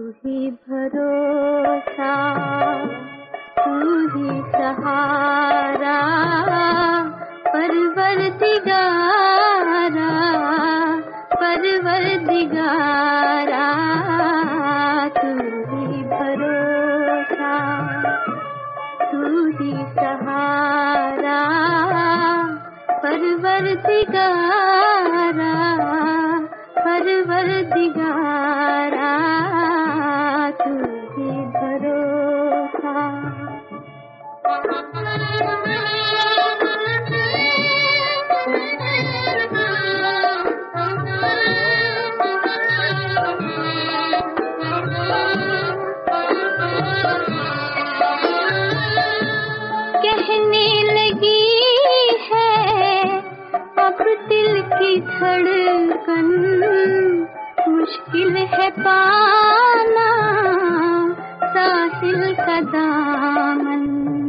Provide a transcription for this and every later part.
ही भरोसा, तू ही सहारा, परवरदिगारा, परवरदिगारा, तू ही भरोसा, तू ही सहारा, परवरदिगारा, परवरदिगारा, तू ही भरोसा। कहने लगी है अब दिल की धड़कन, मुश्किल है पाना साहिल का दामन।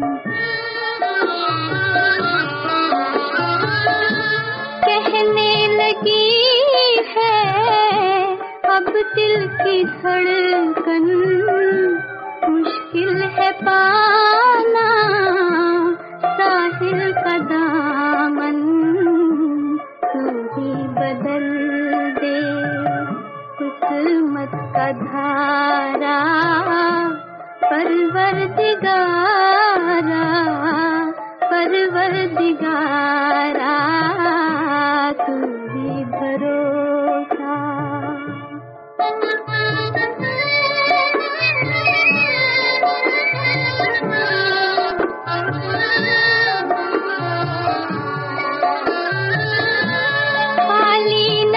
कहने लगी है अब दिल की धड़कन, मुश्किल है पाना साहिल का दामन। तू ही बदल दे किस्मत का धारा, परवरदिगारा, परवरदिगारा, तू ही भरोसा। खाली न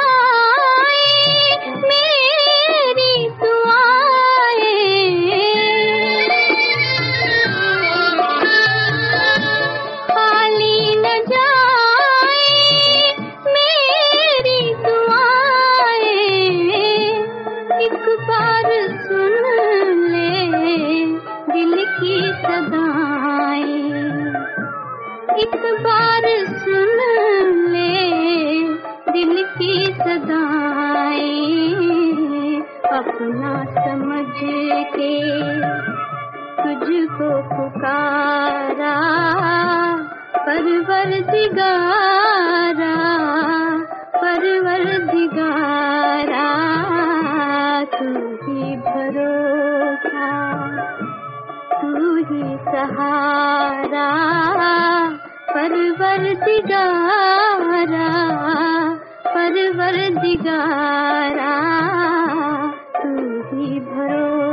जाए मेरी दुआएं, खाली न जाए मेरी दुआएं। एक बार सुन ले दिल की सदाएं, एक बार सुन ले दिल की सदाएं। अपना समझ के तुझको पुकारा, परवरदिगारा, परवरदिगारा, तू ही भरोसा, तू ही सहारा, परवरदिगारा, परवरदिगारा, तू ही भरोसा।